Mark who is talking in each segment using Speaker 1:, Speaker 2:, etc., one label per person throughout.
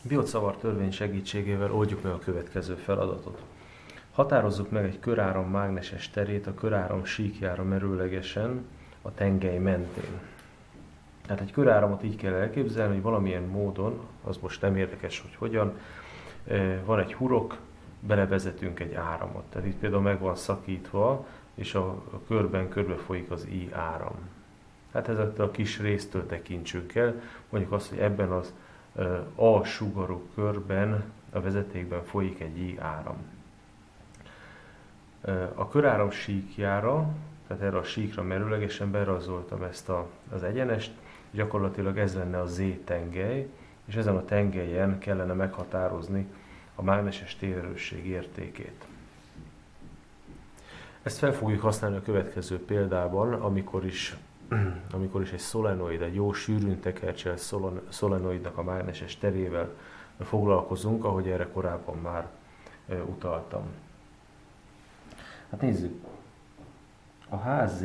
Speaker 1: Biot-Savart törvény segítségével oldjuk meg a következő feladatot. Határozzuk meg egy köráram mágneses terét a köráram síkjára merőlegesen a tengely mentén. Tehát egy köráramot így kell elképzelni, hogy valamilyen módon, az most nem érdekes, hogy hogyan, van egy hurok, belevezetünk egy áramot. Tehát itt például meg van szakítva, és a körben körbe folyik az I áram. Hát ezektől a kis résztől tekintsünk el, mondjuk azt, hogy ebben az A sugarú körben, a vezetékben folyik egy I áram. A köráram síkjára, tehát erre a síkra merőlegesen berajzoltam ezt az egyenest, gyakorlatilag ez lenne a Z tengely, és ezen a tengelyen kellene meghatározni a mágneses térerősség értékét. Ezt fel fogjuk használni a következő példában, amikor is egy szolenoid, egy jó sűrűn tekercselt szolenoidnak a mágneses terével foglalkozunk, ahogy erre korábban már utaltam. Hát nézzük, a HZ,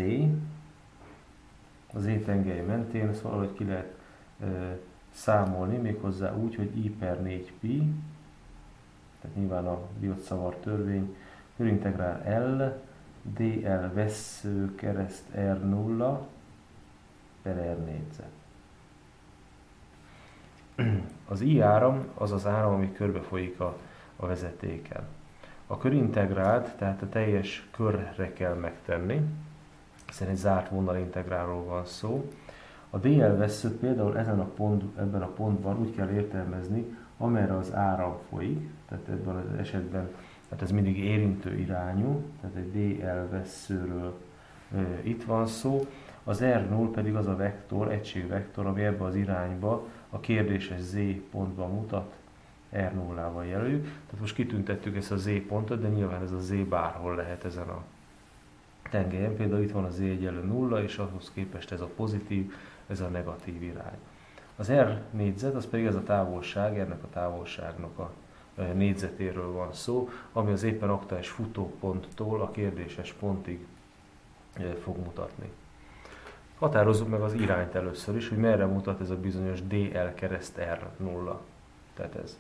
Speaker 1: az Z-tengely mentén ezt valahogy ki lehet számolni, méghozzá úgy, hogy I per 4 pi, tehát nyilván a Biot-Savart törvény, körintegrál L, dl vessző kereszt R0 per R négyzet. Az I áram az az áram, ami körbe folyik a vezetéken. A körintegrált, tehát a teljes körre kell megtenni, hiszen egy zárt vonalintegrálról van szó. A dl vesszőt például ebben a pontban úgy kell értelmezni, amerre az áram folyik, tehát ebben az esetben tehát ez mindig érintő irányú, tehát egy dl vesszőről itt van szó. Az R0 pedig az a vektor, egységvektor, ami ebbe az irányba a kérdéses Z pontban mutat, R0-val jelöljük. Tehát most kitüntettük ezt a Z pontot, de nyilván ez a Z bárhol lehet ezen a tengelyen. Például itt van a Z egyenlő 0, és ahhoz képest ez a pozitív, ez a negatív irány. Az R négyzet, az pedig ez a távolság, ennek a távolságnak a négyzetéről van szó, ami az éppen aktuális futóponttól a kérdéses pontig fog mutatni. Határozzuk meg az irányt először is, hogy merre mutat ez a bizonyos dl kereszt R0. Tehát ez.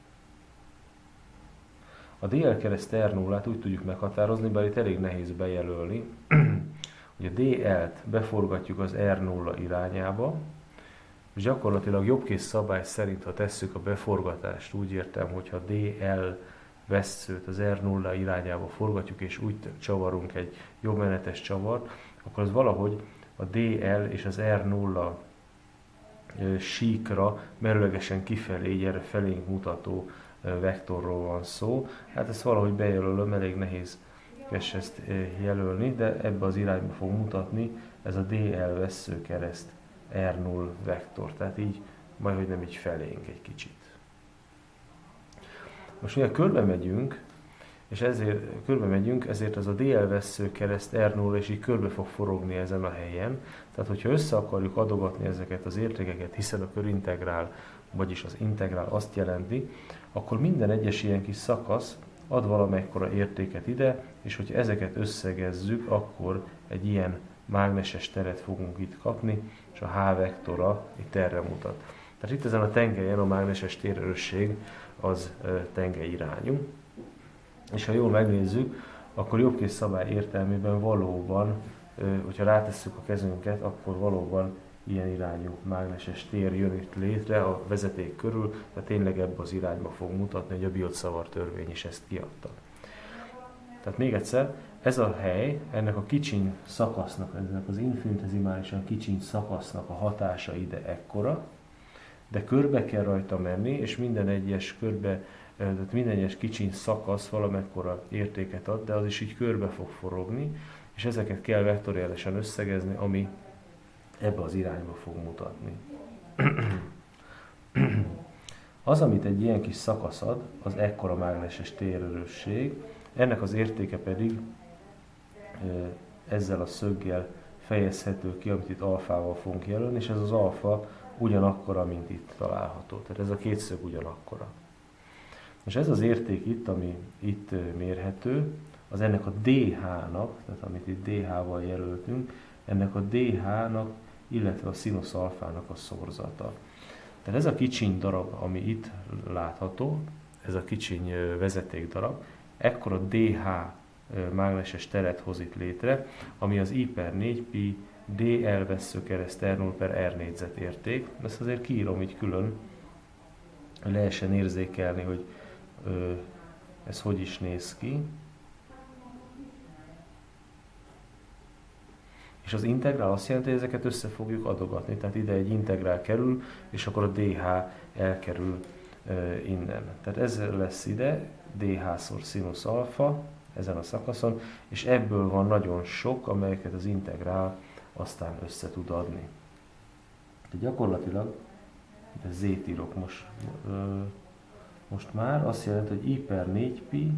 Speaker 1: A dl kereszt R0-át úgy tudjuk meghatározni, bár itt elég nehéz bejelölni, hogy a dl-t beforgatjuk az R0 irányába, és gyakorlatilag jobbkész szabály szerint, ha tesszük a beforgatást, úgy értem, hogyha dl vesszőt az R0 irányába forgatjuk, és úgy csavarunk egy jobbmenetes csavart, akkor az valahogy a dl és az R0 síkra merőlegesen kifelé, így erre felénk mutató vektorról van szó. Hát ezt valahogy bejelölöm, elég nehéz ezt jelölni, de ebbe az irányba fog mutatni ez a dl vessző kereszt R0 vektor, tehát így, majdhogy nem így felénk egy kicsit. Most mivel körbe megyünk, ezért ez a dl vessző kereszt R0 és így körbe fog forogni ezen a helyen. Tehát, hogyha össze akarjuk adogatni ezeket az értékeket, hiszen a körintegrál, vagyis az integrál azt jelenti, akkor minden egyes ilyen kis szakasz ad valamekkora értéket ide, és hogyha ezeket összegezzük, akkor egy ilyen mágneses teret fogunk itt kapni, és a H vektora itt erre mutat. Tehát itt ezen a tengelyen a mágneses térerősség az tengely irányú. És ha jól megnézzük, akkor jobbkész szabály értelmében valóban, hogyha rátesszük a kezünket, akkor valóban ilyen irányú mágneses tér jön itt létre a vezeték körül, tehát tényleg ebbe az irányba fog mutatni, hogy a Biot-Savart törvény is ezt kiadta. Tehát még egyszer, ez a hely, ennek a kicsiny szakasznak, ennek az infinitezimálisan kicsiny szakasznak a hatása ide ekkora, de körbe kell rajta menni, és minden egyes kicsiny szakasz valamekkora értéket ad, de az is így körbe fog forogni, és ezeket kell vektoriálisan összegezni, ami ebbe az irányba fog mutatni. Az, amit egy ilyen kis szakasz ad, az ekkora mágneses térerősség, ennek az értéke pedig ezzel a szöggel fejezhető ki, amit itt alfával fogunk jelölni, és ez az alfa ugyanakkora, mint itt található. Tehát ez a két szög ugyanakkora. És ez az érték itt, ami itt mérhető, az ennek a DH-nak, tehát amit itt DH-val jelöltünk, ennek a DH-nak, illetve a színusz alfának a szorzata. Tehát ez a kicsiny darab, ami itt látható, ez a kicsiny vezetékdarab, ekkora DH mágneses teret hoz itt létre, ami az I/4pi dl vesszőkereszt R0/R négyzet érték. Ezt azért kiírom így külön, hogy lehessen érzékelni, hogy ez hogy is néz ki. És az integrál azt jelenti, hogy ezeket össze fogjuk adogatni. Tehát ide egy integrál kerül, és akkor a dh elkerül innen. Tehát ez lesz ide, dh-szor sinus alfa, ezen a szakaszon, és ebből van nagyon sok, amelyeket az integrál aztán össze tud adni. Tehát gyakorlatilag, de z-t írok most már, azt jelenti, hogy I/4pi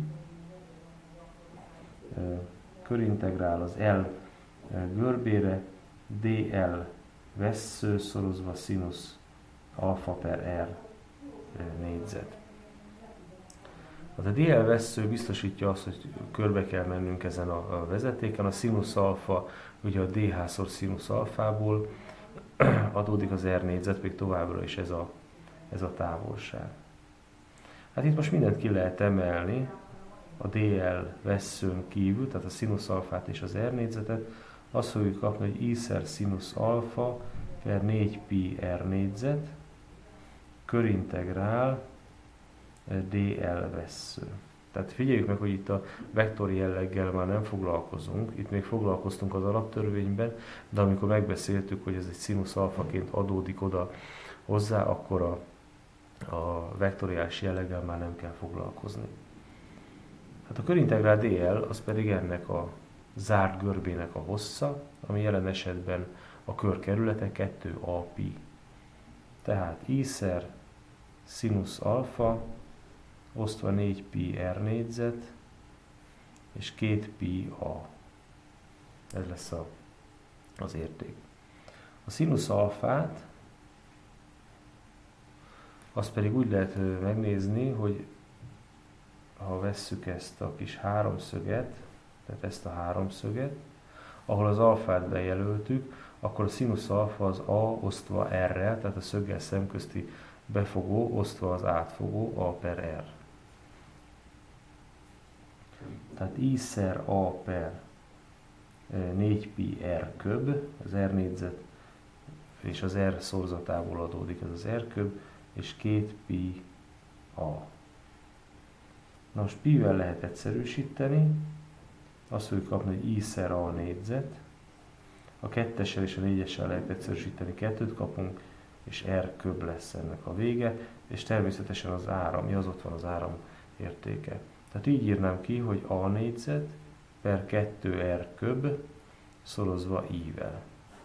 Speaker 1: körintegrál az L görbére dl vessző szorozva sinus alfa/r négyzet. A dl vessző biztosítja azt, hogy körbe kell mennünk ezen a vezetéken. A sinus alfa, ugye a dh-szor sinus alfából adódik az r négyzet, még továbbra is ez a távolság. Hát itt most mindent ki lehet emelni, a dl vesszőn kívül, tehát a sinus alfát és az r négyzetet, azt fogjuk kapni, hogy I/szer sinus alfa per 4pi r négyzet körintegrál dl vessző. Tehát figyeljük meg, hogy itt a vektori jelleggel már nem foglalkozunk, itt még foglalkoztunk az alaptörvényben, de amikor megbeszéltük, hogy ez egy sinus alfaként adódik oda hozzá, akkor a vektoriális jelleggel már nem kell foglalkozni. Hát a körintegrál dl az pedig ennek a zárt görbének a hossza, ami jelen esetben a kör kerülete 2a pi. Tehát I/szer sinus alfa osztva 4pi r négyzet és 2pi a. Ez lesz az érték. A sinus alfát azt pedig úgy lehet megnézni, hogy ha vesszük ezt a kis háromszöget, tehát ezt a háromszöget, ahol az alfát bejelöltük, akkor a sinus alfa az a osztva r-rel, tehát a szöggel szemközti befogó osztva az átfogó a/r. Tehát I/szer a/per 4pi r köb, az r négyzet és az r szorzatából adódik ez az r köb, és 2pi a. Na most pi-vel lehet egyszerűsíteni, azt fogjuk kapni, hogy I/szer a négyzet, a 2-essel és a 4-essel lehet egyszerűsíteni, 2-t kapunk, és r köb lesz ennek a vége, és természetesen az áram, az ott van az áram értéke. Tehát így írnám ki, hogy a négyzet per 2r köb szorozva i-vel.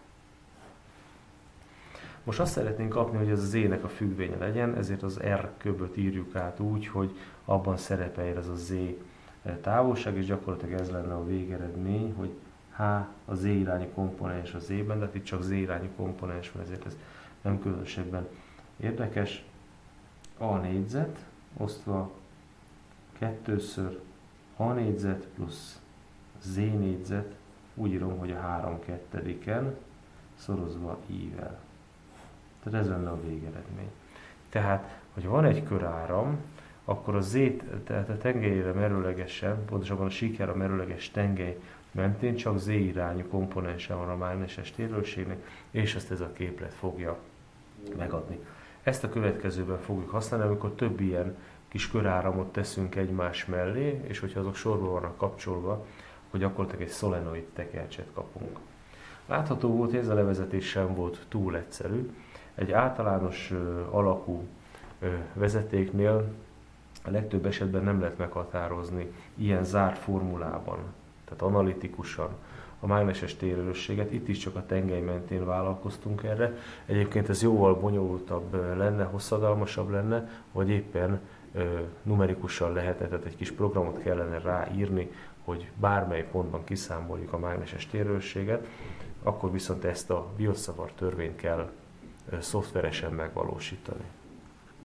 Speaker 1: Most azt szeretnénk kapni, hogy ez az z-nek a függvénye legyen, ezért az r köböt írjuk át úgy, hogy abban szerepeljen ez a z távolság, és gyakorlatilag ez lenne a végeredmény, hogy h a z irányú komponens a z-ben, de itt csak z irányú komponens van, ezért ez nem különösebben érdekes. A négyzet osztva 2-ször a négyzet plusz z négyzet, úgy írom, hogy a 3/2 szorozva i-vel. Tehát ez lenne a végeredmény. Tehát, hogy van egy köráram, akkor a z, tehát a tengelyére merőlegesen, pontosabban a síkjára merőleges tengely mentén csak z irányú komponense van a mágneses térőségnek, és ezt ez a képlet fogja megadni. Ezt a következőben fogjuk használni, amikor több ilyen kis köráramot teszünk egymás mellé, és hogyha azok sorba vannak kapcsolva, hogy gyakorlatilag egy szolenoid tekercset kapunk. Látható volt, hogy ez a levezetés sem volt túl egyszerű. Egy általános alakú vezetéknél a legtöbb esetben nem lehet meghatározni ilyen zárt formulában, tehát analitikusan a mágneses térerősséget. Itt is csak a tengely mentén vállalkoztunk erre. Egyébként ez jóval bonyolultabb lenne, hosszadalmasabb lenne, vagy éppen numerikusan lehetne, tehát egy kis programot kellene ráírni, hogy bármely pontban kiszámoljuk a mágneses térerősséget, akkor viszont ezt a Biot-Savart törvényt kell szoftveresen megvalósítani.